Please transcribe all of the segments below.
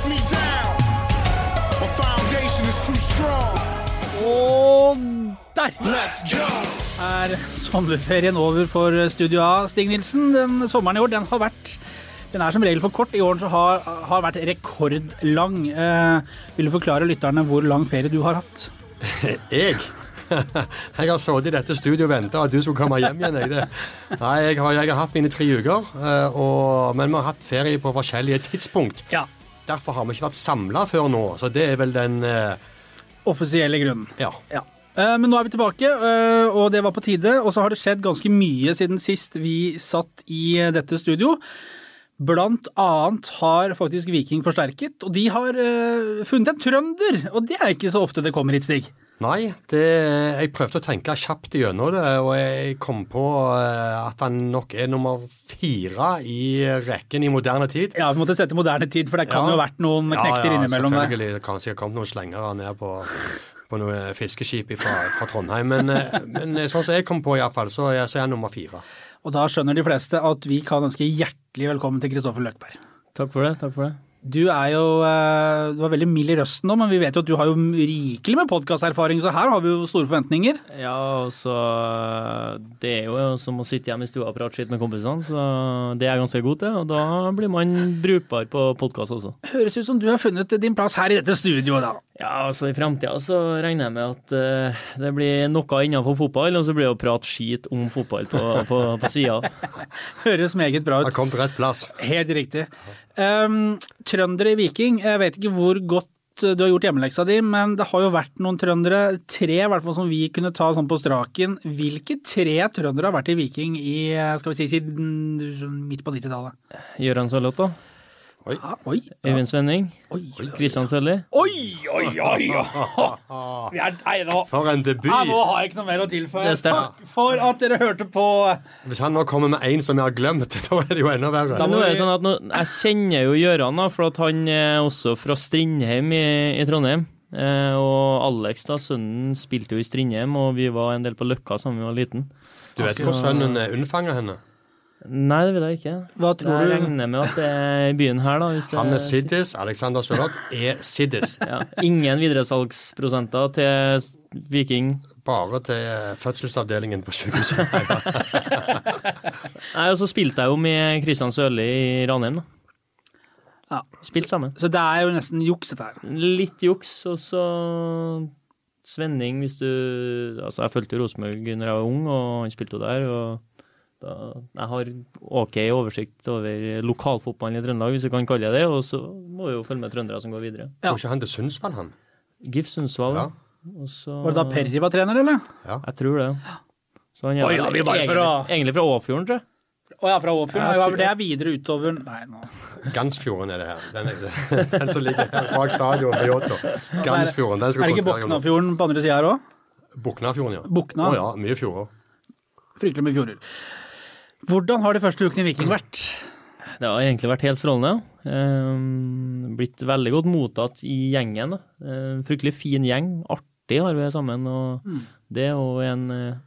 me down. My foundation is too strong. Og der Let's go. Sommerferien over for Studio A. Stig Nilsen, den sommeren i år, den som regel for kort. I år så har vært rekordlang. Vil du forklare lytterne hvor lang ferie du har hatt? Jeg har sittet i dette studio og ventet at du skulle komme hjem igjen. Nei, jeg har hatt mine 3 uker, men vi har hatt ferie på forskjellige tidspunkt. Ja. Derfor har vi ikke vært samlet før nå, så det er vel den offisielle grunnen. Ja. Men nå er vi tilbake, og det var på tide, og så har det skjedd ganske mye siden sist vi satt i dette studio. Blant annet har faktisk Viking forsterket, og de har funnet en trønder, og det er ikke så ofte det kommer hit, Stig. Nei, jeg prøvde å tenke kjapt gjennom det, og jeg kom på at han nok er nummer 4 i rekken i moderne tid. Ja, vi måtte sette moderne tid, for det kan jo ha vært noen knekter innimellom der. Ja, selvfølgelig. Det kan sikkert kommet noen slengere ned på noen fiskeskip fra Trondheim, men sånn som jeg kom på i hvert fall, så er jeg nummer 4. Og da skjønner de fleste at vi kan ønske hjertelig velkommen til Kristoffer Løkberg. Takk for det. Du var veldig mild i røsten nå, men vi vet jo at du har jo rikelig med podcasterfaring, så her har vi jo store forventninger. Ja, og så det er jo som å sitte hjemme i stua og prate skitt med kompisene, så det er ganske god til, og da blir man brukbar på podcast også. Høres ut som du har funnet din plass her i dette studioet da. Ja, altså i fremtiden så regner jeg med at det blir noe innenfor fotball, og så blir det å prate skit om fotball på siden. Høres meget bra ut. Det kom til rett plass. Helt riktig. Trøndere i Viking, jeg vet ikke hvor godt du har gjort hjemmeleksa di, men det har jo vært noen trøndere, 3 i hvert fall som vi kunne ta sånn på straken. Hvilke 3 trøndere har vært i Viking i, skal vi si, siden midt på 90-tallet? Gøran Sørloth da. Oi. Øyvind Svenning. Kristian Sørli. Oi. Nei, nå. For en debut. Ja, nå har jeg ikke noe mer å tilføye. Takk for at dere hørte på. Hvis han nå kommer med en som jeg har glemt, da er det jo enda verre. Nå er det sånn at jeg kjenner jo Gøran da, for at han er også fra Strindheim i Trondheim. Og Alex da, sønnen spilte jo i Strindheim, og vi var en del på Løkka sammen vi var liten. Du vet hvor sønnen unnfanger henne? Nei, det vil jeg ikke. Hva tror du? Jeg regner med at det er i byen her da. Han er Siddis, Alexander Sørloth er Siddis. Ja, ingen videresalgsprosenter til Viking. Bare til fødselsavdelingen på sykehuset. Nei, og så spilte jeg jo med Kristian Sørli i Ranheim da. Ja. Spilt sammen. Så det er jo nesten juks dette her. Litt juks, og så Svenning, hvis du... Altså, jeg følte Rosenborg når jeg var ung, og han spilte jo der, og jeg har oversikt over lokalfotballen i Trøndelag, hvis du kan kalle det, og så må vi jo følge med trøndere som går videre. Ja. Tror ikke han til Sundsvall, han? GIF Sundsvall, ja. Var det da Perry var trener, eller? Ja. Jeg tror det. Så han er egentlig fra Åfjorden, tror jeg. Ja, fra Åfjorden. Ja, det er videre utover... Nei, nå. Gansfjorden er det her. Den som ligger bak stadion på Jåttå. Gansfjorden, den skal er det ikke Boknafjorden på andre siden her også? Boknafjorden, ja. Bokna? Ja, mye fjorder. Fryktelig mye fjorder. Hvordan har de første ukene i Viking vært? Det har egentlig vært helt strålende. Blitt veldig godt mottatt i gjengen. Fryktelig fin gjeng. Artig har vi sammen. Og det er jo en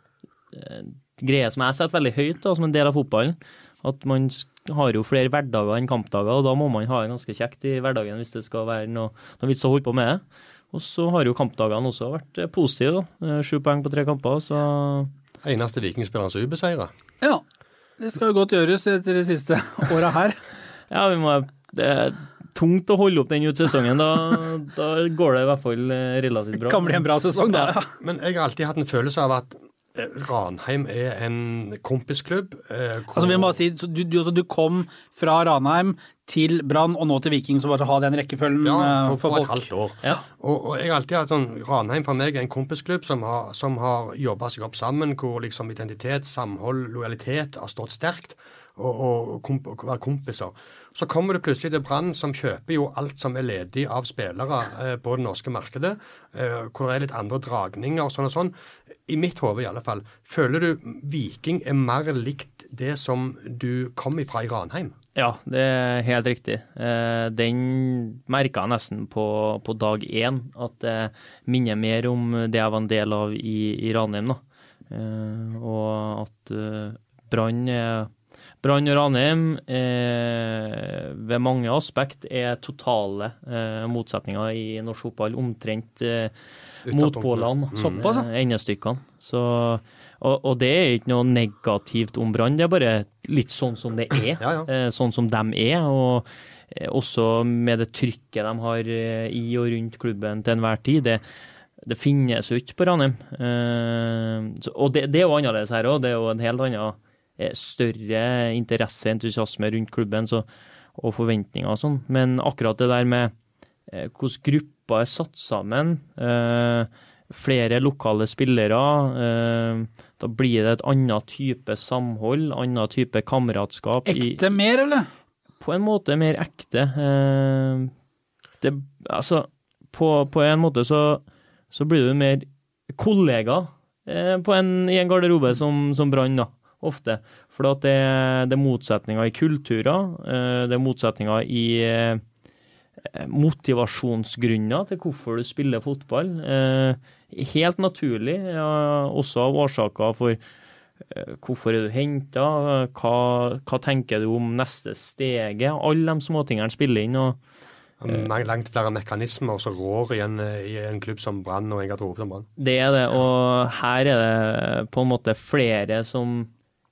greie som jeg setter veldig høyt da, som en del av fotballen. At man har jo flere hverdager enn kampdager, og da må man ha det ganske kjekt i hverdagen hvis det skal være noe vits å holde på med det. Og så har jo kampdagene også vært positive. 7 poeng på 3 kamper, så... Eneste vikingspilleren som ubeseiret. Ja, det skal jo godt gjøres etter de siste årene her. Ja, det er tungt å holde opp den ut sesongen. Da går det i hvert fall relativt bra. Det kan bli en bra sesong da. Ja. Men jeg har alltid hatt en følelse av at Ranheim er en kompisklubb. Altså vi må si, du kom fra Ranheim til Brann og nå til Viking, så bare ha den rekkefølgen for folk. Ja, på et halvt år. Ja. Og jeg har alltid hatt sånn, Ranheim for meg er en kompisklubb som har jobbet seg opp sammen, hvor liksom identitet, samhold, lojalitet har stått sterkt, og være kompiser. Så kommer det plutselig til Brann som kjøper jo alt som er ledig av spillere på det norske markedet, hvor det er litt andre dragninger og sånn. I mitt hode i alle fall, føler du Viking er mer likt det som du kom ifra i Ranheim? Ja, det er helt riktig. Den merket jeg nesten på dag 1, at det minner mer om det jeg var en del av i Ranheim. Da. Og at Brann er Brann og Ranheim ved mange aspekt totale motsetninger i norsk fotball, omtrent motpålene, endestykkene. Så, og det ikke noe negativt om Brann, det bare litt sånn som det sånn som de og også med det trykket de har i og rundt klubben til enhver tid. Det finnes jo ikke på Ranheim. Og det jo annerledes her også, det jo en helt annen større interesse, entusiasme rundt klubben og forventninger og sånn. Men akkurat det der med hvordan grupper satt sammen, flere lokale spillere, da blir det et annet type samhold, annet type kameratskap. Ekte mer, eller? På en måte mer ekte. På en måte så blir du mer kollega i en garderobe som Brann da. Ofte, for at det motsetninger i kulturer, det motsetninger i motivasjonsgrunner til hvorfor du spiller fotball. Helt naturlig, også av årsaker for hvorfor du hentet, hva tenker du om neste steget, alle de små tingene spiller inn. Langt flere mekanismer som rår igjen i en klubb som Brann og en garderobe som Brann. Det det, og her det på en måte flere som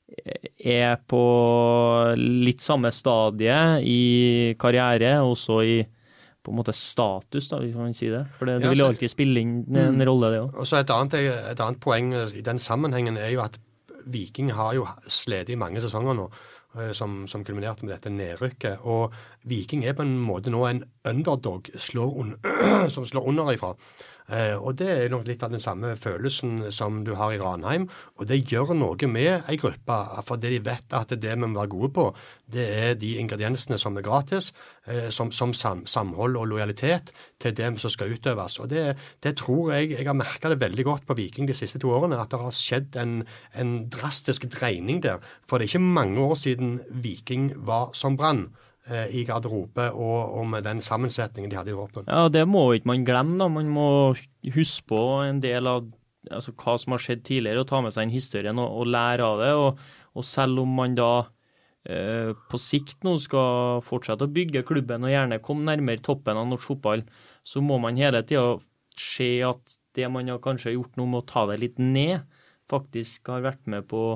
på litt samme stadie i karriere, også i på en måte status, da, hvis man sier det. For det vil jo alltid spille inn en rolle, det også. Og så et annet poeng i den sammenhengen jo at Viking har jo slitt i mange sesonger nå, som kulminerte med dette nedrykket, og Viking på en måte nå en underdog som slår under ifra. Og det nok litt av den samme følelsen som du har i Ranheim, og det gjør noe med en gruppe, for det de vet at det vi må være gode på, det de ingrediensene som gratis, som samhold og lojalitet til dem som skal utøves. Og det tror jeg har merket det veldig godt på Viking de siste 2 årene, at det har skjedd en drastisk dreining der. For det ikke mange år siden Viking var som Brann i garderobe og med den sammensetningen de hadde i Råpen. Ja, det må ikke man glemme da. Man må huske på en del av hva som har skjedd tidligere, og ta med seg en historien og lære av det. Og selv om man da på sikt nå skal fortsette å bygge klubben og gjerne komme nærmere toppen av norsk fotball, så må man hele tiden se at det man har kanskje gjort nå med å ta det litt ned, faktisk har vært med på å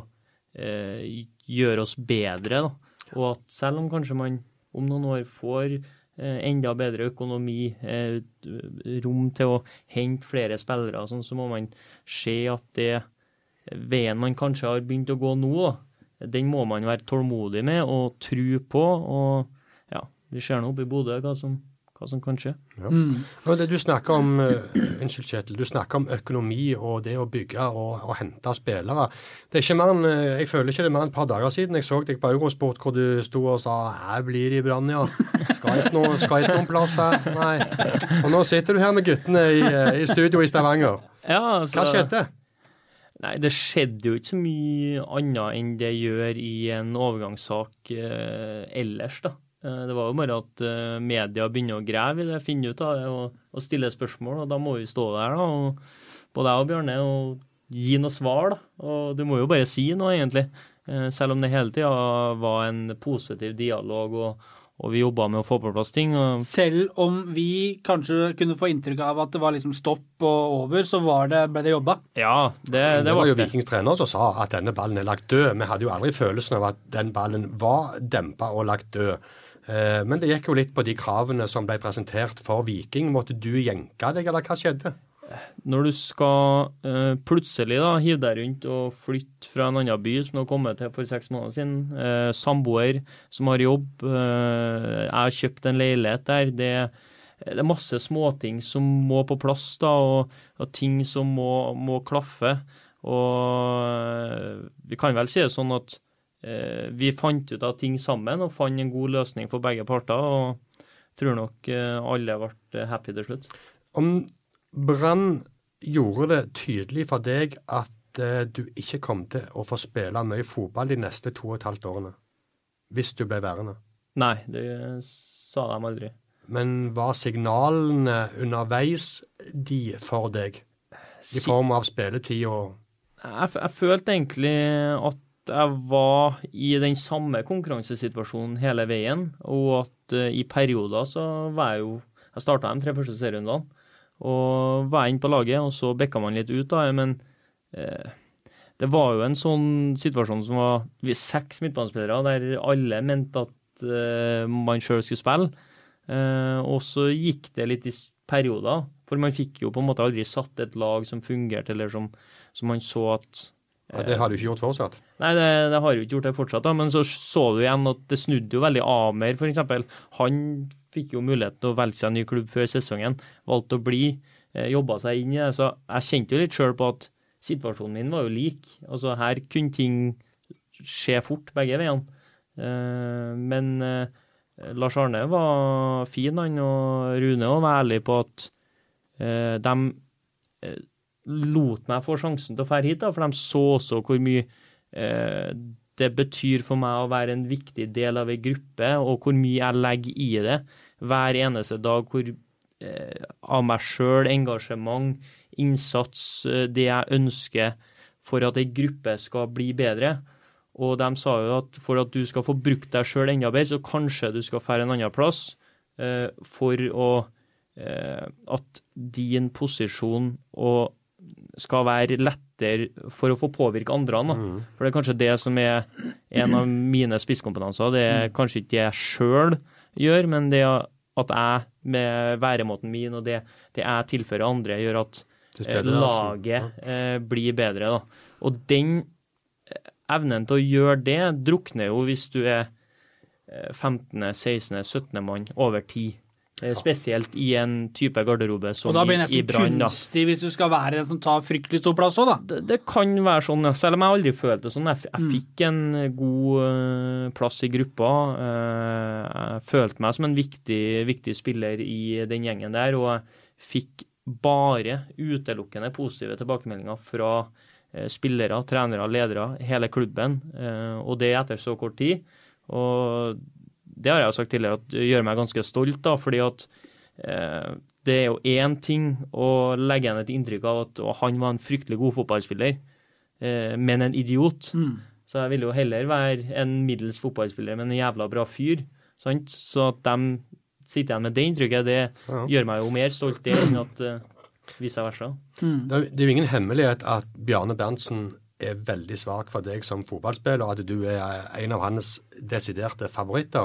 gjøre oss bedre. Da. Og at selv om kanskje man om noen år får enda bedre økonomi, rom til å hente flere spillere, så må man se at det veien man kanskje har begynt å gå nå, den må man være tålmodig med og tro på, og ja, vi ser nå oppe i Bodø hva som kan skje. Ja. Og det du snakker om, unnskyld Kjetil, du snakker om økonomi og det å bygge og hente spillere. Det ikke mer enn, jeg føler ikke det mer enn et par dager siden jeg så deg på Eurosport hvor du sto og sa, her blir det i Brann, ja. Skal ikke noen plass her? Nei. Og nå sitter du her med guttene i studio i Stavanger. Ja, altså, hva skjedde? Nei, det skjedde jo ikke så mye annet enn det gjør i en overgangssak ellers da. Det var jo bare at media begynner å grave i det, finne ut av det og stille spørsmål, og da må vi stå der da, og både jeg og Bjarne, og gi noe svar da, og du må jo bare si noe egentlig, selv om det hele tiden var en positiv dialog, og vi jobbet med å få på plass ting. Selv om vi kanskje kunne få inntrykk av at det var liksom stopp og over, så ble det jobbet? Ja, det var jo Vikings trener som sa at denne ballen lagt død. Vi hadde jo aldri følelsen av at den ballen var dempet og lagt død. Men det gikk jo litt på de kravene som ble presentert for Viking. Måtte du jenke deg, eller hva skjedde? Når du skal plutselig da, hive deg rundt og flytte fra en annen by som du har kommet til for 6 måneder siden, samboer som har jobb, jeg har kjøpt en leilighet der, det er masse småting som må på plass da, og ting som må klaffe, og vi kan vel si det sånn at vi fant ut av ting sammen og fant en god løsning for begge parter, og tror nok alle ble happy til slutt. Om Brann gjorde det tydelig for deg at du ikke kom til å få spille mye fotball de neste 2,5 årene, hvis du ble værende? Nei, det sa de aldri. Men var signalene underveis de for deg? I form av spilletid og... Jeg følte egentlig at jeg var i den samme konkurransesituasjonen hele veien, og at i perioder så var jeg startet de 3 første serierundene, og var inn på laget, og så bekka man litt ut da, men det var jo en sånn situasjon som var 6 midtbanespillere, der alle mente at man selv skulle spille, og så gikk det litt i perioder, for man fikk jo på en måte aldri satt et lag som fungerte, eller som man så at det har du ikke gjort fortsatt. Nei, det har jo ikke gjort det fortsatt, da, men så du igjen at det snudde jo veldig Amer, for eksempel. Han fikk jo mulighet til å velge seg en ny klubb før sesongen, valgte å bli, jobbet seg inn i det, så jeg kjente jo litt selv på at situasjonen min var jo lik. Altså her kunne ting skje fort begge veiene. Men Lars Arne var fin, han, og Rune var ærlig på at de lot meg få sjansen til å fære hit, da, for de så også hvor mye det betyr for meg å være en viktig del av en gruppe, og hvor mye jeg legger i det hver eneste dag, hvor av meg selv, engasjement, innsats, det jeg ønsker for at en gruppe skal bli bedre. Og de sa jo at for at du skal få brukt deg selv enda bedre, så kanskje du skal fære en annen plass for at din posisjon skal være lettere for å få påvirke andre. For det er kanskje det som er en av mine spisskompetanser. Det er kanskje ikke det jeg selv gjør, men det at jeg med væremåten min og det jeg tilfører andre gjør at laget blir bedre. Da. Og den evnen til å gjøre det drukner jo hvis du er 15., 16., 17. mann over 10. Spesielt i en type garderobe som i Brann. Og da blir det nesten kunstig hvis du skal være den som tar fryktelig stor plass også, da. Det kan være sånn, selv om jeg aldri følte det sånn. Jeg fikk en god plass i gruppa. Jeg følte meg som en viktig spiller i den gjengen der, og jeg fikk bare utelukkende positive tilbakemeldinger fra spillere, trenere, ledere, hele klubben, og det etter så kort tid. Og det har jeg sagt tidligere, at det gjør meg ganske stolt da, fordi at det er jo en ting å legge igjen et inntrykk av at han var en fryktelig god fotballspiller, men en idiot. Så jeg vil jo heller være en middels fotballspiller, men en jævla bra fyr. Sant? Så at de sitter igjen med det inntrykket, det gjør meg jo mer stolt det enn at vice versa. Det er jo ingen hemmelighet at Bjarne Berntsen er veldig svak for deg som fotballspiller, og at du er en av hans desiderte favoritter.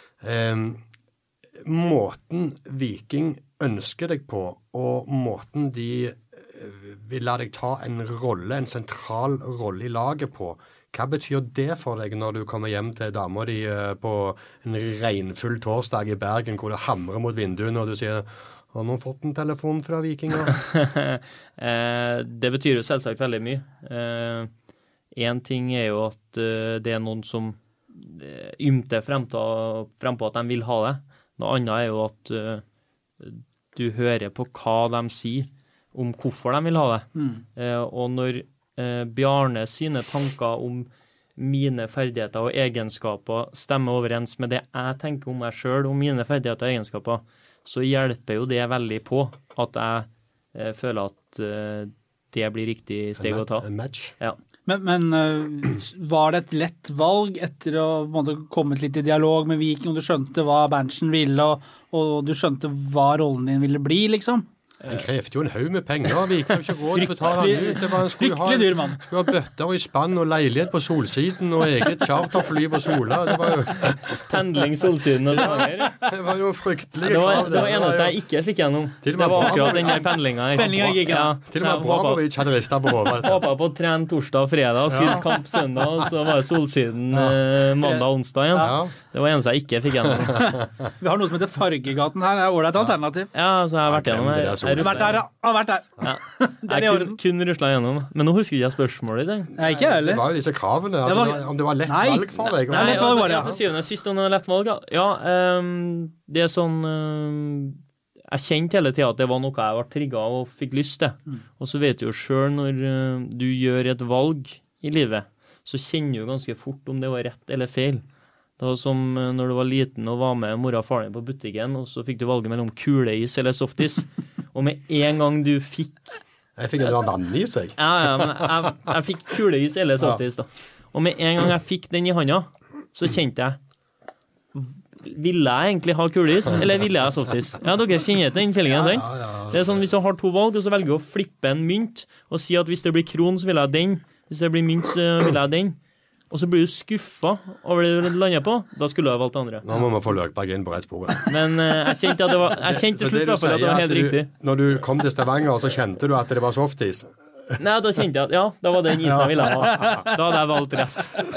Måten Viking ønsker deg på, og måten de vil la deg ta en sentral rolle i laget på, hva betyr det for deg når du kommer hjem til dama di på en regnfull torsdag i Bergen, hvor det hamrer mot vinduene, og du sier har noen fått en telefon fra Vikinger? Det betyr jo selvsagt veldig mye. En ting er jo at det er noen som ymter frem på at de vil ha det. Noe annet er jo at du hører på hva de sier om hvorfor de vil ha det. Og når Bjarne sine tanker om mine ferdigheter og egenskaper stemmer overens med det jeg tenker om meg selv, om mine ferdigheter og egenskaper, så hjelper jo det veldig på at jeg føler at det blir riktig steg å ta. En match. Ja. Men var det et lett valg etter å kommet litt i dialog med Viking, og du skjønte hva Berntsen ville, og du skjønte hva rollen din ville bli, liksom? Han krevde jo en haug med penger. Vi kan jo ikke råd til å betale han ut. Det var, Fryktelig dyr mann. Skulle ha bøtter i spann og leilighet på Solsiden og eget charterfly på Sola. Det var jo pendling Solsiden og sånn. Det var jo fryktelige krav. Det var eneste jeg ikke fikk gjennom. Det var akkurat den der pendlingen. Pendlingen gikk ikke. Til og med Abramovic hadde ristet på hodet. Håpet på å trene torsdag og fredag, og sydd kamp søndag, og så var det Solsiden mandag og onsdag igjen. Ja. Det var eneste jeg ikke fikk gjennom. Vi har noe som heter Fargegaten her. Det er ålreit alternativ. Ja, så jeg har vært gjennom det. Har du vært der? Har vært der. Ja. Jeg kun ruslet gjennom. Men nå husker jeg spørsmålet. Nei, ikke heller. Det var jo disse kravene. Om det var lett valg for deg. Nei, til syvende sist om det var lett valg. Ja, det er sånn jeg kjente hele tiden at det var noe jeg var trigget og fikk lyst til. Og så vet du jo selv når du gjør et valg i livet, så kjenner du ganske fort om det var rett eller feil. Det var som når du var liten og var med mor og far din på butikken, og så fikk du valget mellom kuleis eller softis. Og med en gang du fikk Jeg fikk en vann i seg. Ja, men jeg fikk kuleis eller softis da. Og med en gang jeg fikk den i handa, så kjente jeg, ville jeg egentlig ha kuleis, eller ville jeg ha softis? Ja, dere kjenner til den feelingen, sant? Det sånn, hvis du har 2 valg, og så velger du å flippe en mynt, og si at hvis det blir kron, så vil jeg ha den. Hvis det blir mynt, så vil jeg ha den. Og så blir du skuffet over det du lander på, da skulle du ha valgt andre. Nå må vi få Løkberg inn på rett spor. Men jeg kjente at jeg kjente til slutt at det var helt riktig. Når du kom til Stavanger, så kjente du at det var softis. Nei, da kjente jeg at ja, da var det den isen jeg ville ha. Da hadde jeg valgt rett.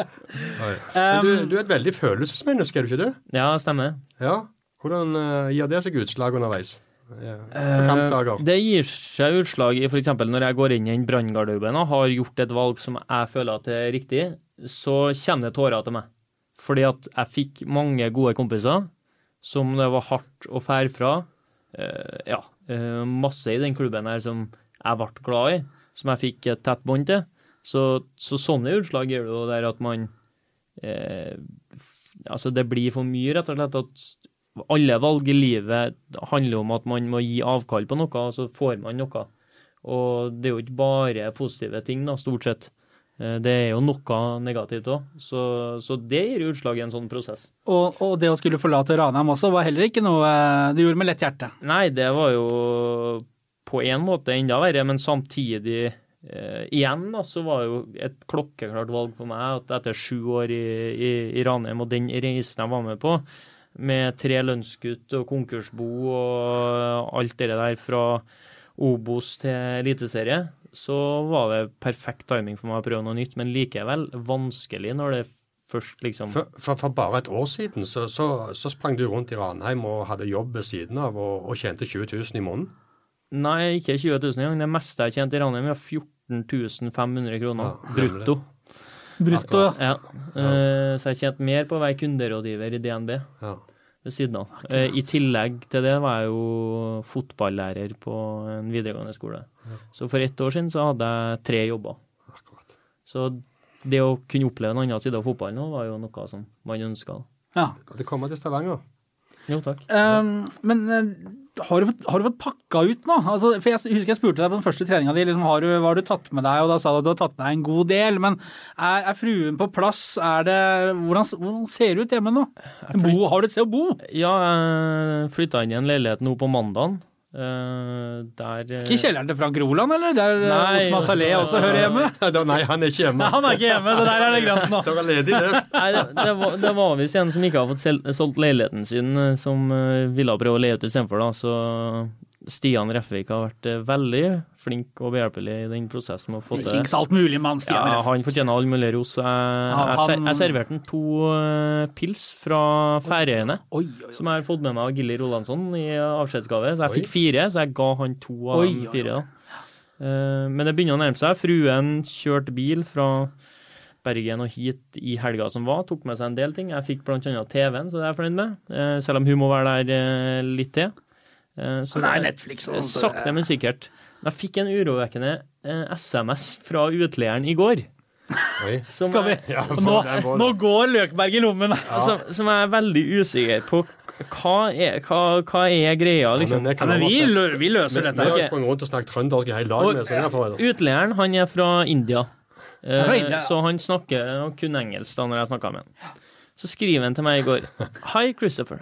Du er et veldig følelsesmenneske, er du ikke det? Ja, stemmer. Ja. Hvordan gir det seg utslag underveis? Kampdager? Det gir seg utslag i for eksempel når jeg går inn i en branngarderoben og har gjort et valg som jeg føler at det er riktig, så kommer det tårer til meg. Fordi at jeg fikk mange gode kompiser som det var hardt å fære fra. Masse i den klubben her som jeg ble glad i, som jeg fikk et tett bånd til. Så sånne utslag gjør det jo der at man det blir for mye rett og slett at alle valg i livet handler om at man må gi avkall på noe, og så får man noe. Og det er jo ikke bare positive ting da, stort sett. Det er jo noe negativt også, så det gir utslag i en sånn prosess. Og det å skulle forlate Ranheim også var heller ikke noe det gjorde med lett hjerte? Nei, det var jo på en måte enda verre, men samtidig igjen da, så var jo et klokkeklart valg for meg at etter 7 år i Ranheim og den reisen jeg var med på, med 3 lønnskutt og konkursbo og alt det der fra Obos til eliteserie, så var det perfekt timing for meg å prøve noe nytt, men likevel vanskelig når det først liksom... For bare et år siden så sprang du rundt i Ranheim og hadde jobb ved siden av og tjente 20 000 i måneden? Nei, ikke 20 000 i gang. Det meste jeg tjente i Ranheim var 14 500 kroner brutto. Brutto, ja. Så jeg tjente mer på å være kunderådgiver i DNB ved siden av. I tillegg til det var jeg jo fotballlærer på en videregående skole. Så for 1 år siden så hadde jeg 3 jobber. Akkurat. Så det å kunne oppleve en annen side av fotballen nå var jo noe som man ønsket. Ja. Det kommer til Stavanger. Jo, takk. Men har du fått pakka ut nå? Altså, for jeg husker jeg spurte deg på den første treningen din, liksom, hva har du tatt med deg? Og da sa du at du har tatt med deg en god del, men er fruen på plass? Hvordan ser det ut hjemme nå? Har du et sted å bo? Ja, jeg flyttet inn i en leilighet nå på mandagen. Ikke kjelleren til Frank Roland, eller? Der Osman Saleh også hører hjemme? Nei, han er ikke hjemme. Nei, han er ikke hjemme, det der er det greit nå. Det var ledig det. Nei, det var visst en som ikke har fått solgt leiligheten sin, som ville prøve å leie ut i stedet for da, så Stian Refvik har vært veldig flink og behjelpelig i den prosessen med å få til det. Ikke alt mulig, mann, Stian Refvik. Ja, han fortjener all mulig ros. Jeg serverte han 2 pils fra Færøyene, som jeg har fått med meg av Gilly Rolandsson i avskjedsgave, så jeg fikk 4, så jeg ga han 2 av de 4 da. Men det begynner å nærme seg. Fruen kjørte bil fra Bergen og hit i helga som var, tok med seg en del ting. Jeg fikk blant annet TV-en, så det er jeg fornøyd med, selv om hun må være der litt til. Så det er Netflix sakte, men sikkert. Jeg fikk en urovekkende SMS fra utleieren i går. Skal vi? Nå går Løkberg i lommen. Som jeg er veldig usikker på. Hva er greia, liksom? Men vi løser dette. Vi har sprunget rundt og snakket trøndersk i hele dag. Utleieren, han er fra India. Så han snakker kun engelsk da når jeg snakker med han. Så skriver han til meg i går. Hi, Christopher.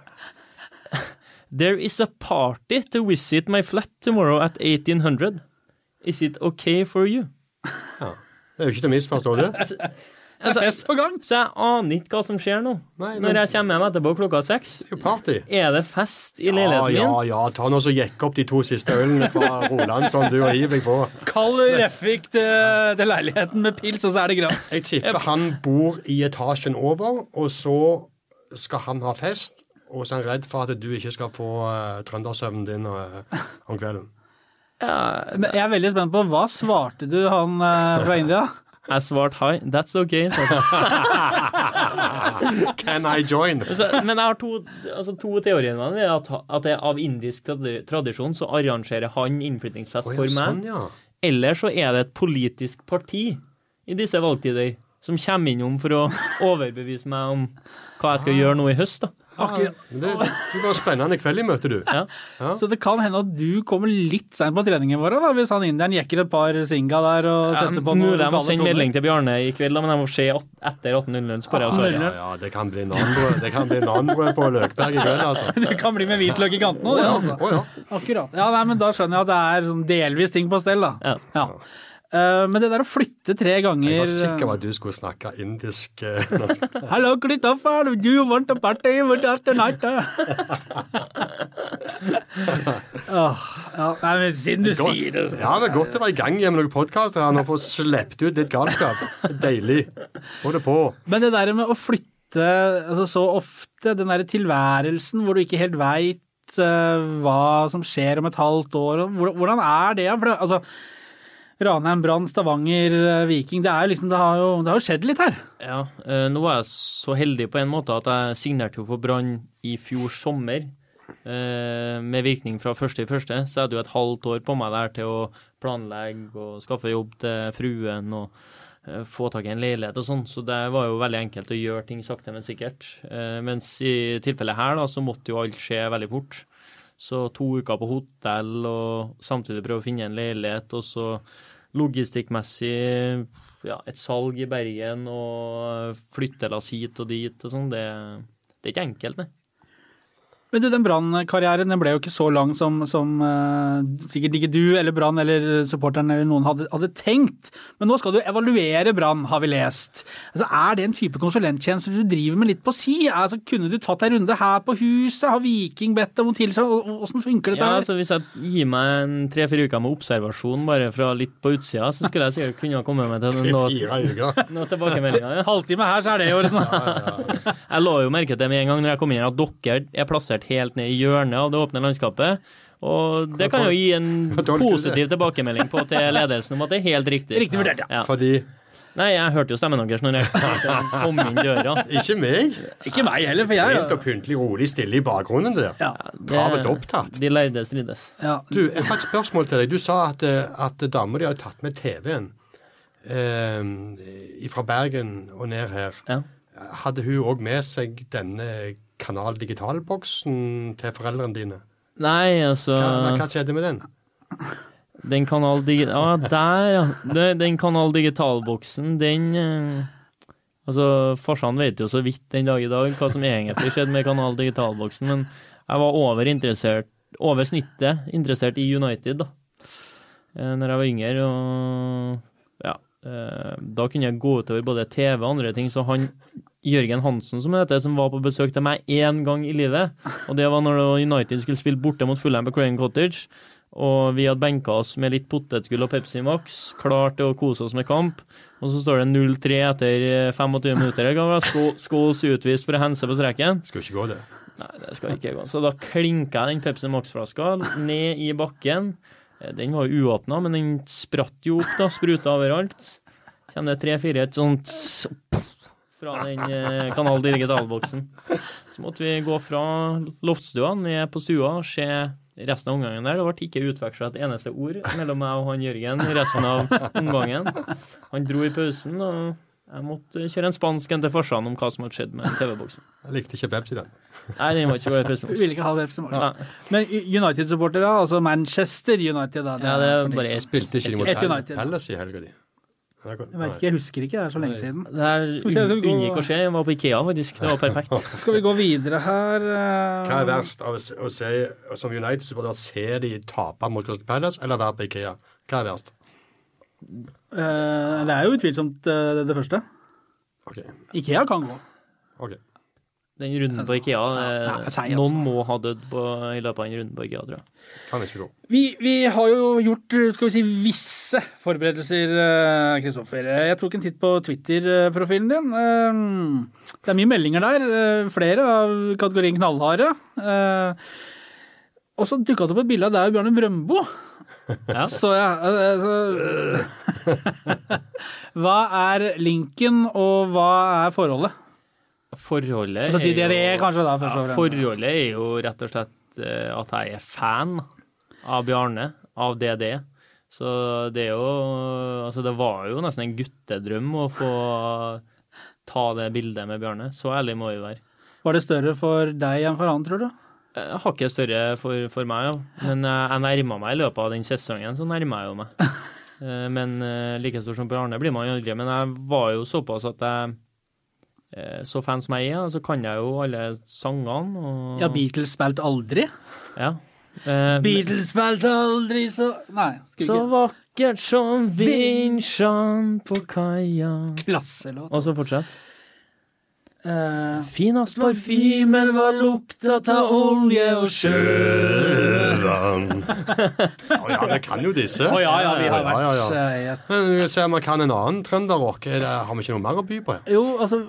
There is a party to visit my flat tomorrow at 1800. Is it okay for you? Ja, det er jo ikke til å misforstå det. Fest på gang. Så jeg aner ikke hva som skjer nå. Når jeg kommer hjem etterpå klokka 6. Det er jo party. Er det fest i leiligheten min? Ja, ta nå så jekk opp de 2 siste ølene fra Roland som du og Ivig på. Kall Refvik til leiligheten med pils, og så er det greit. Jeg tipper han bor i etasjen over, og så skal han ha fest, og så er han redd for at du ikke skal få trøndersøvnen din om kvelden. Ja, men jeg er veldig spent på, hva svarte du han fra India? Jeg svarte hi, that's okay. Can I join? Men jeg har to teorier med det, at det er av indisk tradisjon, så arrangerer han innflyttingsfest for meg. Sånn, ja. Eller så er det et politisk parti i disse valgtider, som kommer innom for å overbevise meg om hva jeg skal gjøre nå i høst da. Det var en spennende kveld I møte, du. Ja. Så det kan hende at du kommer litt sent på treningen vår, da, hvis han inderen jekker et par singa der og setter på noe. Jeg må sende melding til Bjarne I kveld, men jeg må se etter 18.00, spør jeg også. Ja, det kan bli nanbrød på Løkberg I kveld, altså. Det kan bli med hvitløk I kanten også, det, altså. Akkurat. Ja, nei, men da skjønner jeg at det sånn delvis ting på stell, da. Ja. Men det der å flytte 3 ganger... Jeg var sikker på at du skulle snakke indisk. Hello, Christopher, do you want to party with us tonight? Nei, men siden du sier det... Ja, det godt å være I gang igjen med noen podcaster her, og få slept ut litt galskap. Deilig. Få det på. Men det der med å flytte altså, så ofte, den der tilværelsen hvor du ikke helt vet hva som skjer om et halvt år, hvordan det? For det, altså... Ranheim, Brann, Stavanger, Viking, det har jo skjedd litt her. Ja, nå var jeg så heldig på en måte at jeg signerte jo for Brann I fjor sommer, med virkning fra 1.1., så jeg hadde jo et halvt år på meg der til å planlegge og skaffe jobb til fruen og få tak I en leilighet og sånn, så det var jo veldig enkelt å gjøre ting sakte, men sikkert. Mens I tilfellet her da, så måtte jo alt skje veldig fort. Så 2 uker på hotell og samtidig prøve å finne en leilighet, og så logistikkmessig et salg I Bergen og flyttelass hit og dit og sånn, det ikke enkelt, det. Men du, den Brann-karrieren, den ble jo ikke så lang som sikkert ikke du eller Brann eller supporteren eller noen hadde tenkt. Men nå skal du evaluere Brann, har vi lest. Altså, det en type konsulenttjeneste du driver med litt på si? Altså, kunne du tatt en runde her på huset? Har Viking bedt om til seg? Hvordan funker dette her? Ja, altså hvis jeg gir meg en 3-4 uker med observasjon bare fra litt på utsida, så skulle jeg sikkert kunne komme med til noe tilbakemeldinger. Ja. Halvtime her, så det I orden. Jeg la jo merke til med en gang når jeg kom inn at dere plassert helt ned I hjørnet av det åpne landskapet, og det kan jo gi en positiv tilbakemelding på til ledelsen om at det helt riktig. Riktig vurdert, ja. Fordi... Nei, jeg hørte jo stemmen deres når jeg kom inn døra. Ikke meg. Ikke meg heller, for jeg... Pent og pyntelig, rolig, stille I bakgrunnen der. Ja. Travelt opptatt. De lærde strides. Ja. Du, jeg har et spørsmål til deg. Du sa at damer de har tatt med TV-en fra Bergen og ned her. Ja. Hadde hun også med seg denne Kanal Digitalboksen til foreldrene dine? Nei, altså... Hva skjedde med den? Den Kanal Den Kanal Digitalboksen, den... Altså, farsan vet jo så vidt den dag I dag hva som egentlig skjedde med Kanal Digitalboksen, men jeg var over snittet interessert I United, da. Når jeg var yngre, og ja, da kunne jeg gå utover både TV og andre ting, så Jørgen Hansen, som heter, som var på besøk til meg 1 gang I livet, og det var når United skulle spille borte mot Fulham på Craven Cottage, og vi hadde benket oss med litt potetgull og Pepsi Max, klart til å kose oss med kamp, og så står det 0-3 etter 25 minutter, Skåls utvist for å hense på streken. Skal ikke gå det. Nei, det skal ikke gå. Så da klinket jeg den Pepsi Max-flaska ned I bakken. Den var jo uåpnet, men den spratt jo opp da, sprutet overalt. Kjenner det 3-4 et sånt fra den Kanal Digitalboksen. Så måtte vi gå fra loftstua ned på stua og se resten av omgangen der. Det ble ikke utvekslet et eneste ord mellom meg og han Jørgen resten av omgangen. Han dro I pausen, og jeg måtte kjøre en spansk til farsan om hva som hadde skjedd med TV-boksen. Jeg likte ikke Pepsi den. Nei, den var ikke bare Pepsi. Du ville ikke ha Pepsi Max. Ja. Men United-supportere, altså Manchester United da. Ja, det bare jeg spilte ikke mot Palace I helga di. Jeg vet ikke, jeg husker ikke, det så lenge siden. Det unngikk å skje, jeg var på Ikea faktisk, det var perfekt. Skal vi gå videre her? Hva verst av å se, som United-supporter, se de tape mot Crystal Palace, eller være på Ikea? Hva verst? Det jo utvilsomt det første. Okay. Ikea kan gå. Ok. Den runden på Ikea, noen må ha dødd I løpet av en runde på Ikea, tror jeg. Kan ikke gå. Vi har jo gjort, skal vi si, visse forberedelser, Kristoffer. Jeg tok en titt på Twitter-profilen din. Det mye meldinger der, flere av kategorien knallharde. Og så dukket det opp et bilde av deg og Bjarne Brøndbo. Ja. Så hva linken, og hva forholdet? Forholdet altså, kanskje da, forholdet jo rett og slett at jeg fan av Bjarne, av DD. Så det jo altså det var jo nesten en guttedrøm å få ta det bildet med Bjarne. Så ærlig må vi være. Var det større for deg enn for han, tror du? Hakket større for meg, ja. Men jeg nærmet meg i løpet av den sesongen, så nærmet jeg jo meg. Men like stor som Bjarne blir man jo aldri. Men jeg var jo såpass at jeg, så fan som jeg så kan jeg jo alle sangene. Og... Ja, Beatles spilte aldri? Ja. Beatles spilte aldri, så... Nei, så vakkert som vinsjan på kaia. Klasselåt. Og så fortsett. Finast parfymen var lukta ta olje og sjøvann. Ja, det kan jo disse. Ja, vi har vært... Men ser man kan en annen trønderrock, har vi ikke noe mer å by på? Jo, altså...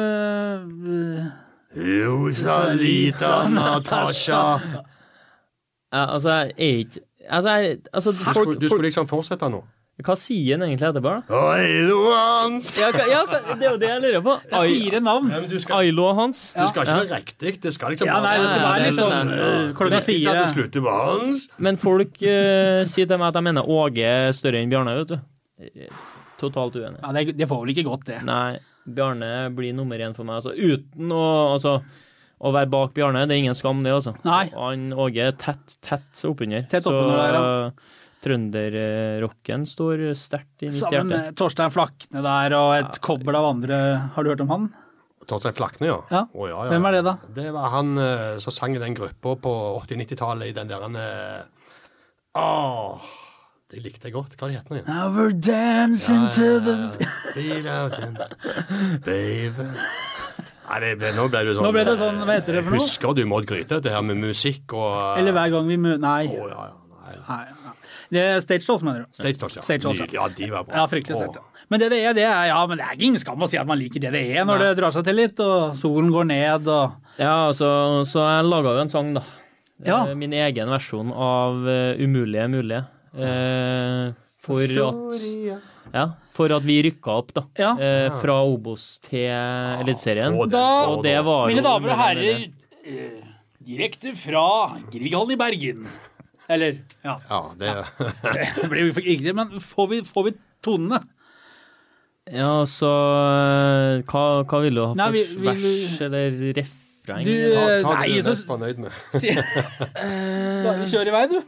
Rosalita Natasha. Altså, jeg ikke... Du skulle liksom fortsette nå. Hva sier den egentlig etterpå? Ailo Hans! Ja, det er jo det jeg lurer på. Det 4 navn. Ailo Hans. Det skal ikke være riktig. Det skal liksom det skal være litt sånn klokka 4. Det slutter på Hans. Men folk sier til meg at jeg mener Åge større enn Bjarne, vet du. Totalt uenig. Ja, det får vel ikke godt, det. Nei, Bjarne blir nummer 1 for meg. Altså, uten å være bak Bjarne, det er ingen skam det, altså. Nei. Åge er tett oppunder. Tett oppunder der, ja. Trønderrocken står sterkt i mitt hjerte. Sammen med Torstein Flakne der, og et kobbel av andre. Har du hørt om han? Torstein Flakne, ja. Ja. Hvem er det da? Det var han som sang i den gruppa på 80-90-tallet i den der det likte jeg godt. Hva det heter det? Now we're dancing to the... Baby. Nei, nå ble det sånn, hva heter det for noe? Husker du Maud Gryte, det her med musikk og... Eller hver gang vi Nei. Nei. Det er Stage Dolls, mener du? Stage Dolls, ja. Ja, de var bra. Ja, fryktelig sterkt. Men det er, men det er ingen skam å si at man liker det er når det drar seg til litt, og solen går ned, og... Ja, så jeg laget jo en sang, da. Ja. Min egen versjon av Umulige. For at vi rykket opp, da. Ja. Fra Obos til Eliteserien. Og det var mine damer og herrer, direkte fra Grieghallen i Bergen. Eller, ja. Det ble jo ikke det, men får vi tonene? Ja, så hva vil du ha først? Vers eller refreng? Ta det du er mest fornøyd med. Bare kjør i vei, du.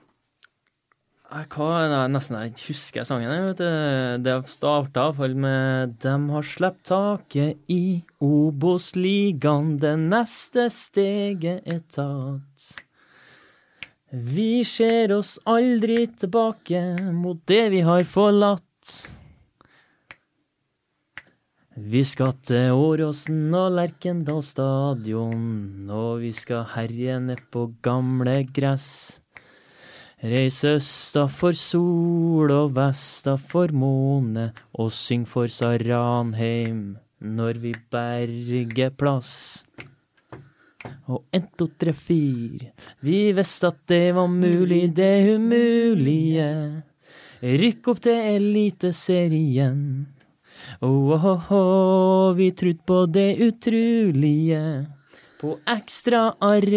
Nesten jeg husker sangen, vet du. Det startet i hvert fall med «Dem har slept taket i Obos-ligaen, det neste steget er tatt. Vi ser oss aldri tilbake mot det vi har forlatt. Vi skal til Åråsen og Lerkendal stadion, og vi skal herje ned på gamle gress. Reise østa for sol og vesta for måne, og syng for Saranheim når vi berger plass. Og 1, 2, 3, 4, vi visste at det var mulig, det umulige. Rykk opp til Eliteserien. Vi trodde på det utrolige. På Ekstra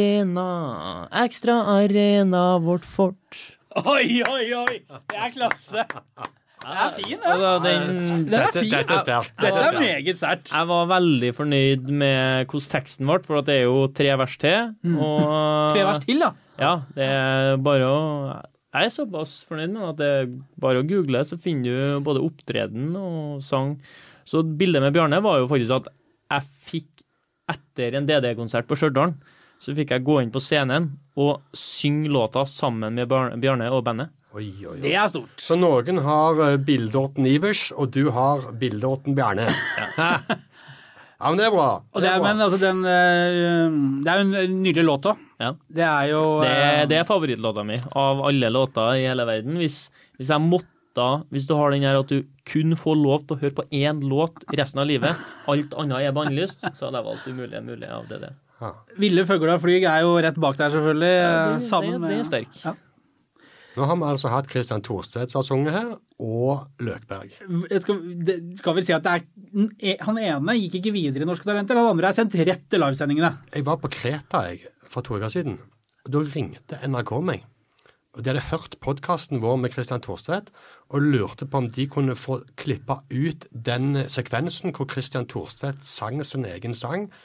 Arena, vårt fort. Oi, det er klasse. Det er fin, ja. Dette er sterkt. Dette er meget sterkt. Jeg var veldig fornøyd med hvordan teksten ble, for det er jo 3 vers til. Og, 3 vers til, da? Ja, det er bare å... Jeg er såpass fornøyd med at det er bare å google, så finner du både opptreden og sang. Så bildet med Bjarne var jo faktisk at jeg fikk etter en DD-konsert på Stjørdal, så fikk jeg gå inn på scenen og synge låta sammen med Bjarne og bandet. Oi. Det er stort. Så noen har Bildorten Ivers, og du har Bildorten Bjarne. Ja, men det er bra. Det er jo en nydelig låt da. Ja. Det er jo... Det er favorittlåta mi av alle låter i hele verden. Hvis jeg måtte, hvis du har den her at du kun får lov til å høre på én låt resten av livet, alt annet er bannlyst, så hadde jeg valgt umulig av det. Ja. Ville Føgler og Flyg er jo rett bak der selvfølgelig. Det er sterk. Ja. Nå har vi altså hatt Christian Thorstvedt som har sunget her, og Løkberg. Skal vi si at han ene gikk ikke videre i Norske Talenter, han andre er sendt rett til livesendingene. Jeg var på Kreta for 2 uker siden, og da ringte NRK meg. Og de hadde hørt podcasten vår med Christian Thorstvedt, og lurte på om de kunne få klippe ut den sekvensen hvor Christian Thorstvedt sang sin egen sang.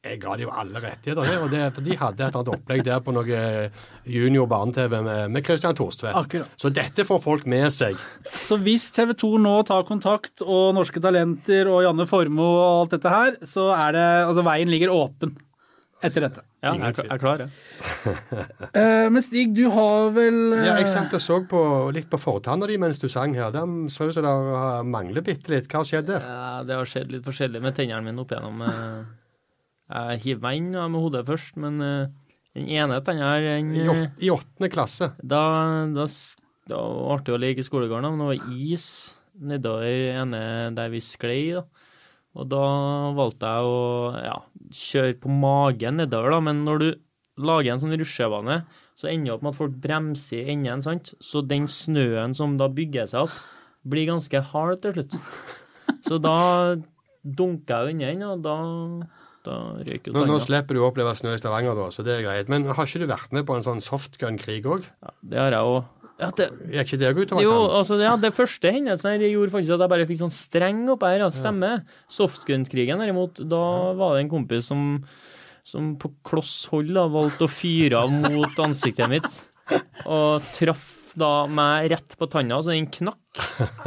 Jeg ga de jo alle rettigheter, og for de hadde et annet opplegg der på noe junior barne-TV med Christian Thorstvedt. Akkurat. Så dette får folk med seg. Så hvis TV 2 nå tar kontakt, og Norske Talenter og Janne Formoe og alt dette her, så altså veien ligger åpen etter dette. Ja, jeg er klar, ja. Men Stig, du har vel... Ja, jeg satt og så litt på fortannet de mens du sang her. Det ser ut som det mangler bitte litt. Hva skjedde? Ja, det har skjedd litt forskjellig med tennene mine opp igjennom. Jeg hiver meg inn med hodet først, men den ene tennen her... I 8. klasse? Da var det å leke i skolegården, men det var is nedover ene der vi sklei, da. Og da valgte jeg å kjøre på magen nedover, da. Men når du lager en sånn rusjebane, så ender det opp med at folk bremser i enden, sant? Så den snøen som da bygger seg opp, blir ganske hard til slutt. Så da dunker jeg under den, og da røyker jo tanna. Nå slipper du å oppleve snø i Stavanger da, så det er greit. Men har ikke du vært med på en sånn softgun-krig også? Ja, det har jeg også. Ja, er ikke det utover? Jo, altså, det første hendelsen her gjorde faktisk at jeg bare fikk sånn streng opp her, stemme. Softgun-krigen derimot, da var det en kompis som på kloss hold da, valgte å fyre av mot ansiktet mitt, og traff da meg rett på tanna, så den knakk.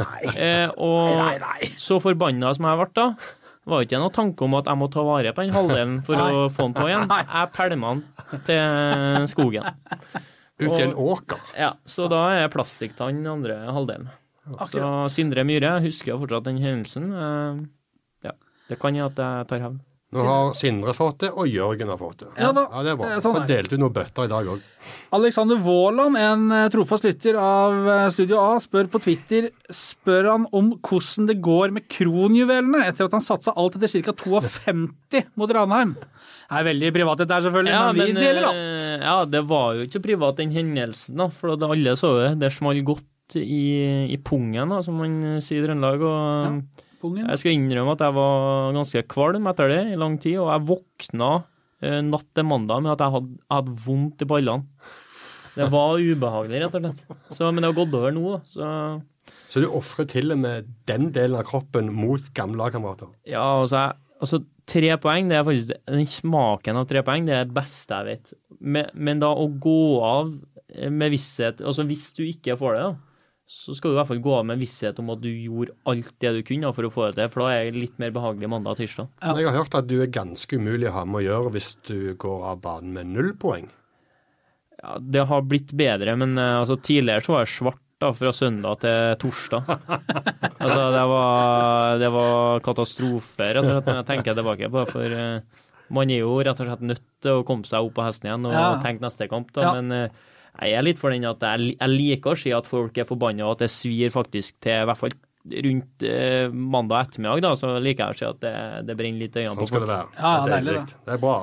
Og så forbannet som jeg ble da, var ikke noe tanke om at jeg må ta vare på den halvdelen for å få den på igjen. Jeg pælma den til skogen. Ut i en åker. Ja, så da er plastikktann andre halvdelen. Så Sindre Myhre, jeg husker fortsatt den hendelsen. Ja, det kan jeg at jeg tar hevn. Nå har Sindre fått det, og Jørgen har fått det. Ja, det er bra. Og delte du noen bøtter i dag også. Alexander Våland, en trofast lytter av Studio A, spør på Twitter, han om hvordan det går med kronjuvelene etter at han satsa alt etter cirka 52 mot Ranheim. Det er veldig privat dette her selvfølgelig, men vi deler alt. Ja, det var jo ikke privat den hendelsen da, for alle så det smalt godt i pungen da, som man sier i Trøndelag, og jeg skal innrømme at jeg var ganske kvalm etter det i lang tid, og jeg våkna natt til mandag med at jeg hadde vondt i ballene. Det var ubehagelig, rett og slett. Men det har gått over nå, da. Så du offrer til og med den delen av kroppen mot gamle lagkamerater? Ja, altså 3 poeng, det er faktisk den smaken av 3 poeng, det er det beste jeg vet. Men da å gå av med visshet, altså hvis du ikke får det da, så skal du i hvert fall gå av med visshet om at du gjorde alt det du kunne for å få det til, for da er det litt mer behagelig mandag og tirsdag. Ja. Jeg har hørt at du er ganske umulig å ha med å gjøre hvis du går av banen med 0 poeng. Ja, det har blitt bedre, men altså, tidligere så var jeg svart da, fra søndag til torsdag. Altså, det var katastrofe, rett og slett, jeg tenker tilbake på, for man er jo rett og slett nødt til å komme seg opp på hesten igjen og tenke neste kamp, da, men jeg er litt for den at jeg liker å si at folk er forbannet, og at det svir faktisk til i hvert fall rundt mandag ettermiddag, da, så liker jeg å si at det brenner litt øynene på folk. Sånn skal det være. Ja, det er deilig. Det er bra.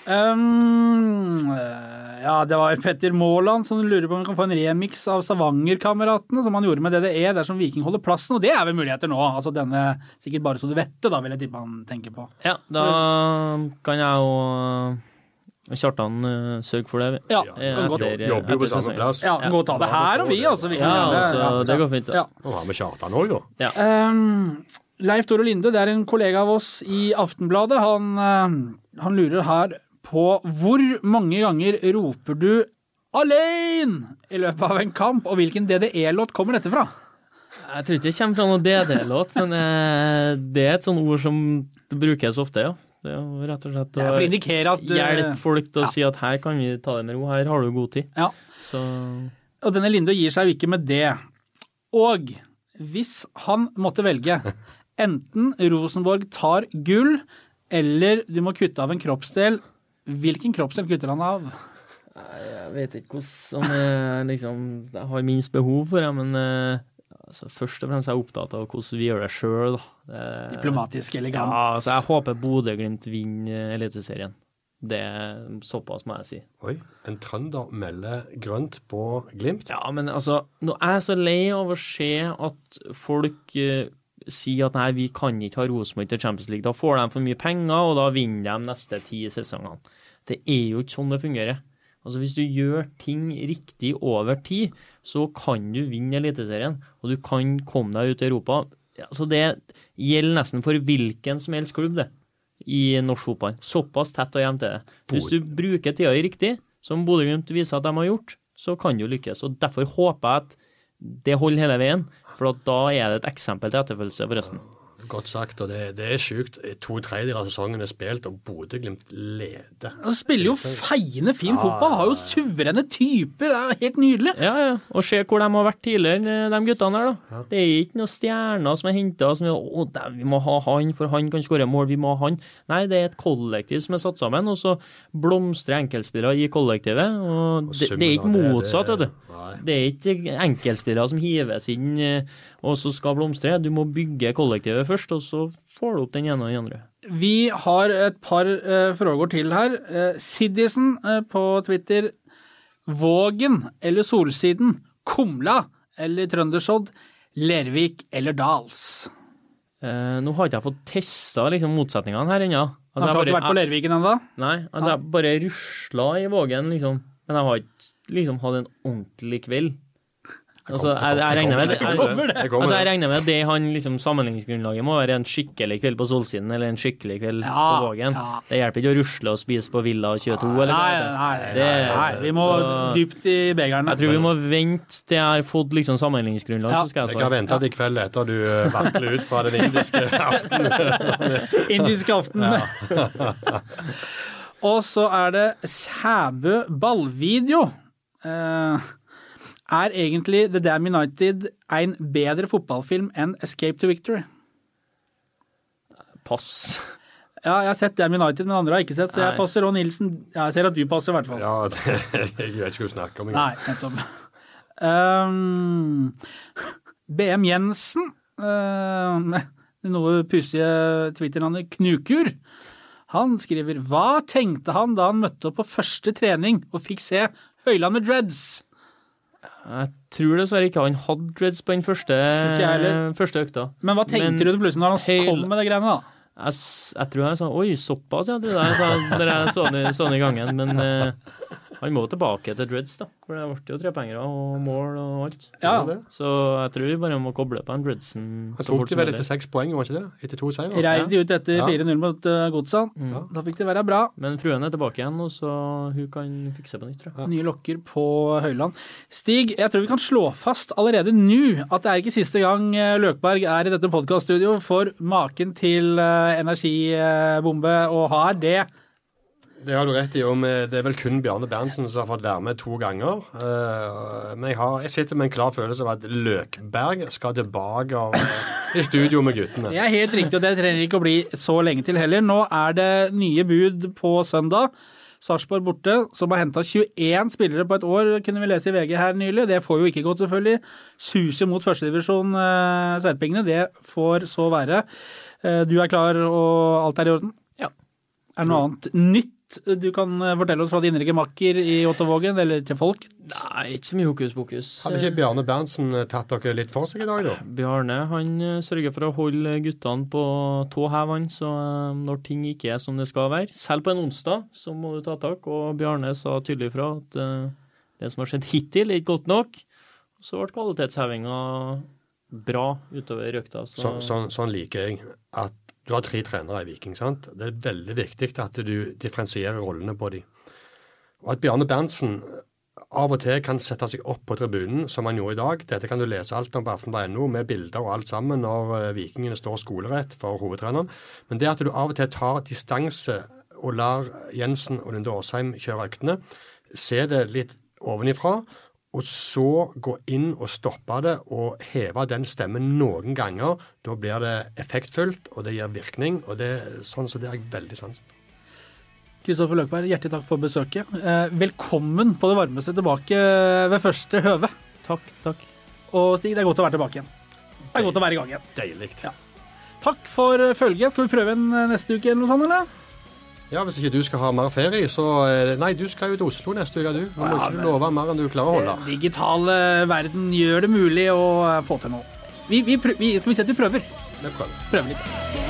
Det var Petter Måland som lurer på om vi kan få en remix av Stavanger-kameratene, som han gjorde med DDE, dersom Viking holder plassen, og det er vel muligheter nå. Altså denne, sikkert bare så du vet det, da vil jeg tippe han tenker på. Ja, da kan jeg jo Kjartan sørge for det. Ja, kan godt jobbe jo på samme plass. Ja, kan godt ta det her og vi, altså. Vi det går fint. Ja. Nå har vi Kjartan også, da. Ja. Leif Tore Linde, det er en kollega av oss i Aftenbladet. Han lurer her på hvor mange ganger roper du «Alene» i løpet av en kamp, og hvilken DDE-låt kommer dette fra? Jeg tror ikke det kommer fra noen DDE-låt, men det er et sånt ord som brukes ofte, ja. Det er jo rett og slett for å indikere at hjelpe folk til å si at her kan vi ta det med ro, her har du god tid. Ja. Så. Og denne Linde gir seg jo ikke med det. Og hvis han måtte velge, enten Rosenborg tar gull, eller du må kutte av en kroppsdel, hvilken kroppsdel kutter han av? Jeg vet ikke hvordan liksom, jeg har minst behov for det, men altså, først og fremst er jeg opptatt av hvordan vi gjør det selv. Diplomatisk elegant. Ja, altså, jeg håper Bodø/Glimt vinner Eliteserien. Det er såpass må jeg si. Oi, en trønder melder grønt på Glimt? Ja, men altså, nå er jeg så lei av å se at folk sier at nei, vi kan ikke ha Rosenborg til Champions League. Da får de for mye penger, og da vinner de neste 10 sesongene. Det er jo ikke sånn det fungerer. Altså, hvis du gjør ting riktig over tid, så kan du vinne Eliteserien, og du kan komme deg ut i Europa. Altså, det gjelder nesten for hvilken som helst klubb, det. i norsk fotball. Såpass tett og jevnt er det. Hvis du bruker tida i riktig, som Bodø/Glimt viser at de har gjort, så kan du lykkes. Og derfor håper jeg at det holder hele veien, for da er det et eksempel til etterfølgelse for resten. Godt sagt, og det er sykt. 2/3 av sesongen er spilt, og Bodø/Glimt leder. Han spiller jo feiende fin fotball, har jo suverene typer, det er helt nydelig. Ja, og se hvor de har vært tidligere, de guttene her da. Det er ikke noen stjerner som er hentet, som vi må ha han, for han kan skåre mål, vi må ha han. Nei, det er et kollektiv som er satt sammen, og så blomstrer enkeltspillere i kollektivet, og det er ikke motsatt, vet du. Det er ikke enkeltspillere som hives inn og så skal blomstre. Du må bygge kollektivet først, og så får du opp den ene og den andre. Vi har et par frågor til her. Siddisen på Twitter. Vågen eller Solsiden? Kumla eller Trøndersodd? Lervik eller Dals? Nå har ikke jeg fått testet liksom, motsetningene her ennå. Altså, har du ikke vært på Lerviken enda? Nei, jeg bare ruslet i Vågen, liksom. Men jeg har ikke liksom hatt en ordentlig kveld. Altså, jeg regner med at det han liksom sammenligningsgrunnlaget må være en skikkelig kveld på Solsiden, eller en skikkelig kveld på Vågen. Ja. Det hjelper ikke å rusle og spise på Villa 22, eller Nei, vi må dypt i begerne. Jeg tror vi må vente til jeg har fått liksom sammenligningsgrunnlag, så skal jeg svare. Jeg kan vente til kveld etter du vakler ut fra den indiske aften. Indiske aften. Og så er det Sæbø ballvideo. Er egentlig The Damn United en bedre fotballfilm enn Escape to Victory? Pass. Ja, jeg har sett Damn United, men andre har ikke sett, så jeg passer Ron Nilsen. Jeg ser at du passer i hvert fall. Ja, jeg vet ikke hva du snakker om. Nei, nettopp. BM Jensen, noe pussige Twitter-navnet Knukur, han skriver, hva tenkte han da han møtte opp på første trening og fikk se Høyland med dreads? Jeg tror dessverre ikke han hadde dreads på den første økta. Men hva tenkte du plutselig når han kom med det greiene da? Jeg tror jeg sa, oi, såpass, jeg tror jeg sa, når jeg så den i gangen, men han må tilbake til dreads da, for det ble jo 3 penger og mål og alt. Ja. Så jeg tror vi bare må koble på en dreadsen. Han tok de vel etter 6 poeng, var ikke det? Etter 2 seier? Reiv de ut etter 4-0 mot Godset. Da fikk det være bra. Men fruen er tilbake igjen, og så hun kan fikse på nytt, tror jeg. Nye lokker på Høyland. Stig, jeg tror vi kan slå fast allerede nå at det er ikke siste gang Løkberg er i dette podcaststudio for maken til energibombe, og har det. Det har du rett i, og det er vel kun Bjarne Berntsen som har fått være med 2 ganger. Men jeg sitter med en klar følelse av at Løkberg skal tilbake i studio med guttene. Det er helt riktig, og det trenger ikke å bli så lenge til heller. Nå er det nye bud på søndag. Sarpsborg borte, som har hentet 21 spillere på et år, kunne vi lese i VG her nylig. Det får jo ikke gått selvfølgelig. Suser mot førstedivisjon Sverpingene, det får så være. Du er klar, og alt er i orden? Ja. Er det noe annet nytt du kan fortelle oss fra din innrike makker i Ottervågen, eller til folk? Nei, ikke så mye hokus pokus. Hadde ikke Bjarne Berntsen tatt dere litt for seg i dag da? Bjarne, han sørger for å holde guttene på tåhevene, så når ting ikke er som det skal være, selv på en onsdag, så må du ta tak, og Bjarne sa tydelig fra at det som har skjedd hittil er ikke godt nok, så ble kvalitetshevinga bra utover røkta. Sånn liker jeg at du har 3 trenere i Viking, sant? Det er veldig viktig at du differensierer rollene på dem. Og at Bjarne Berntsen av og til kan sette seg opp på tribunen, som han gjorde i dag. Dette kan du lese alt om på Aftenbladet.no, med bilder og alt sammen når Vikingene står skolerett for hovedtreneren. Men det at du av og til tar distanse og lar Jensen og Lunde Årsheim kjøre øktene, se det litt ovenifra, og så gå inn og stoppe det og heve den stemmen noen ganger. Da blir det effektfullt, og det gir virkning, og det er sånn så det er jeg veldig sansen. Kristoffer Løkberg, hjertelig takk for besøket. Velkommen på det varmeste tilbake ved første høve. Takk. Og Stig, det er godt å være tilbake igjen. Det er godt å være i gang igjen. Deilig. Ja. Takk for følget. Skal vi prøve en neste uke eller noe sånt, eller? Ja, hvis ikke du skal ha mer ferie, så... Nei, du skal jo til Oslo neste uke, du. Nå må ikke du love mer enn du klarer å holde. Digitale verden gjør det mulig å få til noe. Skal vi si at vi prøver? Vi prøver. Prøver litt.